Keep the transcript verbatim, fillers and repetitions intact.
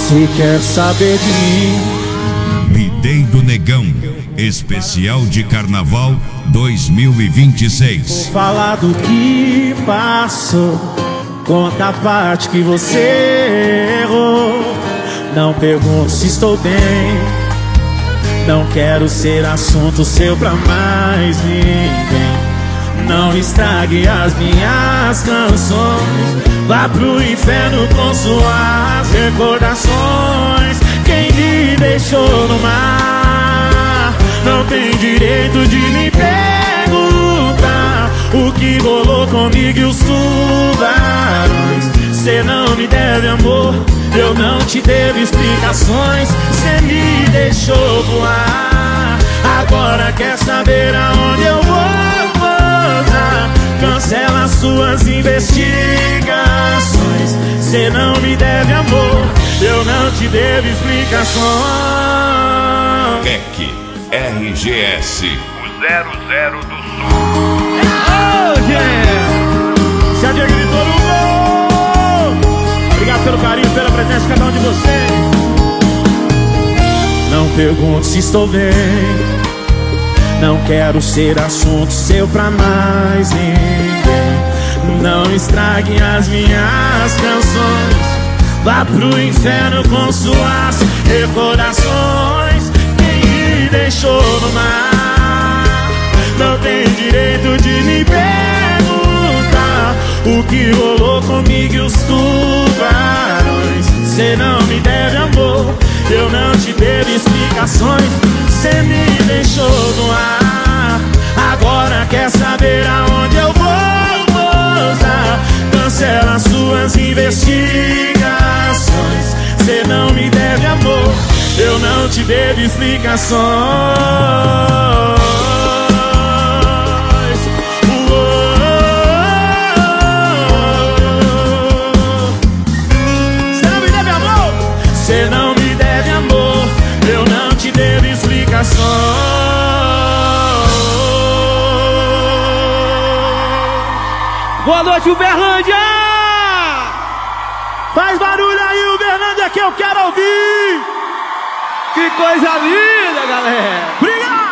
você quer saber de mim? B-Day do Negão, especial de Carnaval dois mil e vinte e seis. Vou falar do que passou, conta a parte que você errou. Não pergunto se estou bem, não quero ser assunto seu pra mais ninguém. Não estrague as minhas canções, vá pro inferno com suas recordações. Quem me deixou no mar não tem direito de me perguntar o que rolou comigo e os tubarões. Cê não me deve amor, eu não te devo explicações. Cê me deixou voar, agora quer saber aonde eu vou pousar. Cancela suas investigações. Cê não me deve amor, eu não te devo explicações. C E C R G S, o zero zero do Sul. Oh, yeah! Se a Diego gritou no gol. Obrigado pelo carinho, pela presença de cada um de vocês. Não pergunto se estou bem, não quero ser assunto seu pra mais ninguém. Não estrague as minhas canções, vá pro inferno com suas recordações. Quem me deixou no mar não tem direito de me perguntar o que rolou comigo e os tubarões. Cê não me deve amor, eu não te devo explicações. Cê me deixou no ar, agora quer saber aonde eu vou pousar. Cancela suas investigações. Cê não me deve amor, eu não te devo explicações. Cê não me deve amor, eu não te devo explicações. Boa noite, Uberlândia! Faz barulho aí, Uberlândia, que eu quero ouvir! Que coisa linda, galera! Obrigado!